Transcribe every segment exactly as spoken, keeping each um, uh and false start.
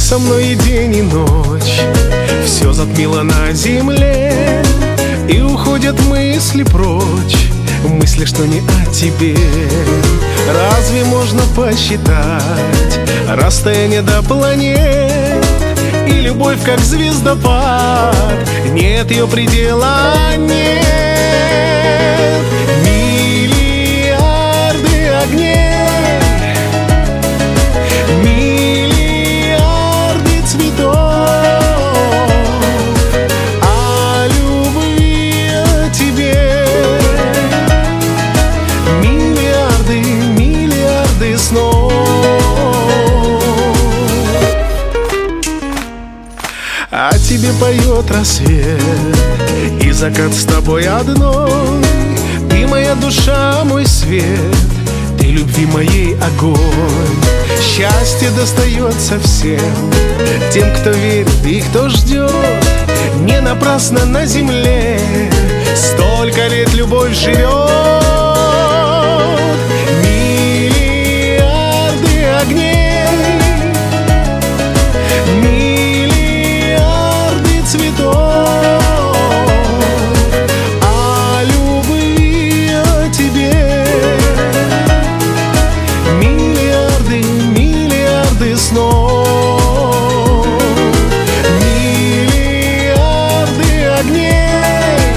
со мной и день, и ночь. Все затмило на земле, и уходят мысли прочь. Мысли, что не о тебе. Разве можно посчитать расстояние до планет? И любовь, как звездопад, нет ее предела, нет. Миллиарды огней, миллиарды цветов, о любви, о тебе. Миллиарды, миллиарды снов. А тебе поет рассвет и закат с тобой одной. Ты моя душа, мой свет, ты любви моей огонь. Счастье достается всем, тем, кто верит и кто ждет. Не напрасно на земле столько лет любовь живет. Миллиарды огней, миллиарды цветов, о любви, о тебе. Миллиарды, миллиарды снов, миллиарды огней,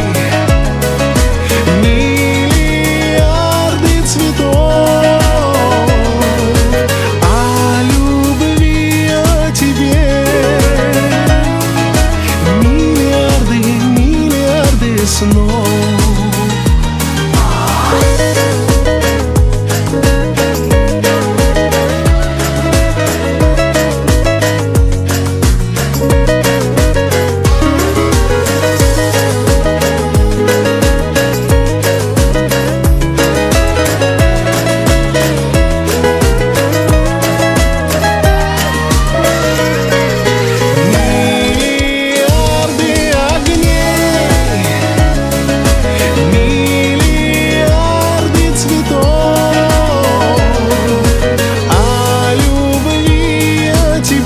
миллиарды цветов, о любви, о тебе. Миллиарды, миллиарды снов.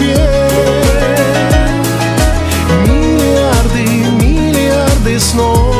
Снова